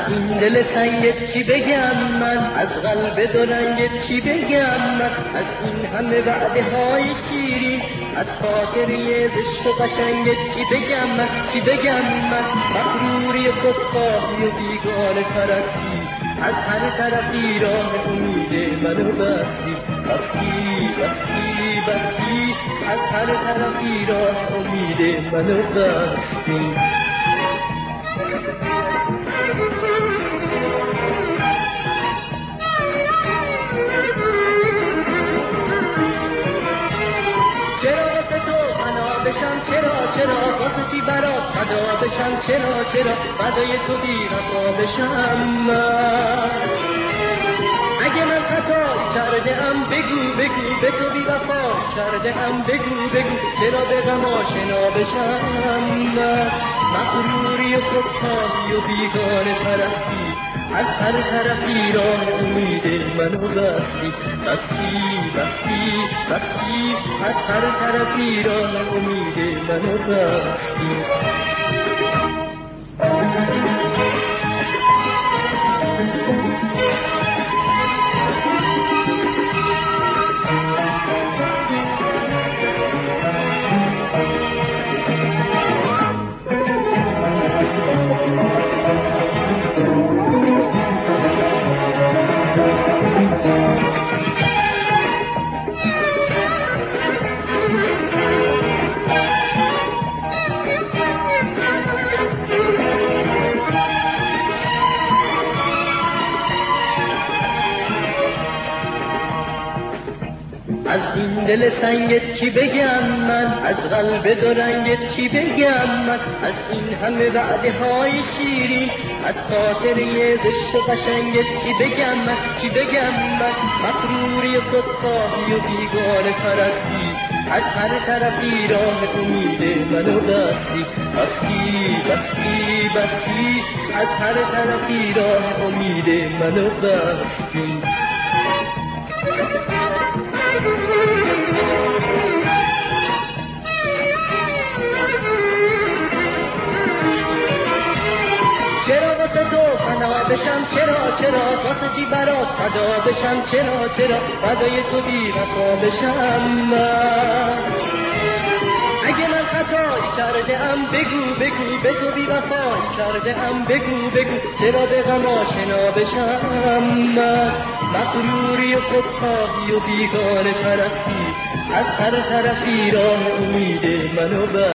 این دل تنگ چی بگم من، از قلب دو رنگ چی بگم من، از این همه وعده های شیرین، از خاطری زشت و قشنگ چی بگم من، چی بگم من. مغروری خودخواهی و بیگانه پرستی، از هر طرفی راه امید منو بستی، بستی از هر طرفی راه امید منو بستی. چرا واسه چی برات فدا بشم، چرا فدای تو بی وفا بشم من. اگه من خطایی کرده ام بگو به تو بی وفا کرده ام بگو چرا به غم آشنا بشم من. مغروری و خودخواهی و بیگانه پرستی، از هر طرفی راه امید منو بستی، از هر طرفی راه امید منو بستی. از این دل سنگ چی بگم من، از قلب دو رنگ چی بگم من، از این همه وعده های شیرین، از خاطری زشت و قشنگ چی بگم من، چی بگم من. مغروری خودخواهی و بیگانه پرستی، از هر طرفی راه امید منو بستی، بستی از هر طرفی راه امید منو بستی. چرا واسه تو فنا بشم، چرا واسه چی برات فدا بشم، چرا فدای تو بی وفا بشم من. اگه من خطایی کرده ام بگو به تو بی وفایی کرده ام بگو چرا به غم آشنا بشم من. مغروری و خودخواهی و بیگانه پرستی، از هر طرفی راه امید منو